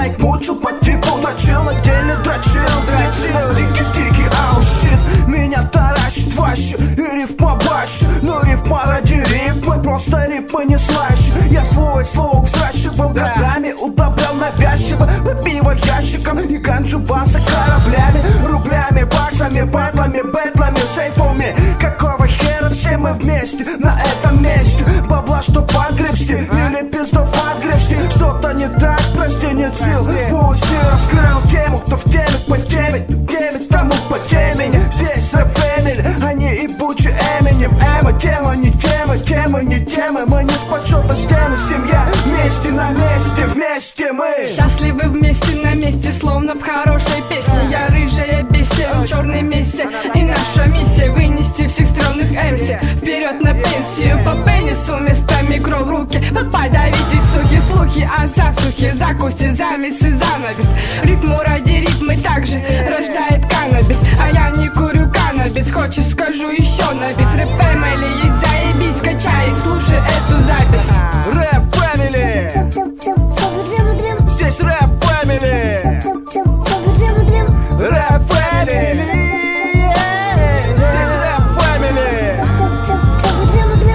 лайк мучил по типу мочил, на деле дрочил. Дики стики, ау щит, меня таращит вообще. И рифма баще, но рифма ради рифмы, просто рифмы не слаще. Я свой слог взращивал годами, удобрял навязчиво, пиво ящиком и ганджу баса кораблями, рублями, баксами, батлами, бэтлами, сейфами. Какого хера все мы вместе на этом месте? Бабла, что погребсти или пиздов отгребсти? Что-то не так, прости, нет сил. Пусть не раскрыл тему, кто в теме по теме, тому по темени. Здесь рэп фэмили, они ебучий Эминем. Тема не тема, темы не темы. Мы не с подсчета стены, семья вместе на месте, вместе мы. Счастливы вместе на месте, словно в хорошей песне. Я рыжая бестия, он черный месте. И наша миссия вынести всех стрёмных MC вперед на пенсию. По пенису местами кровь в руки. Подавите сухие слухи о засухе, закуси, замес и занавес. Ритму ради ритмы также рождает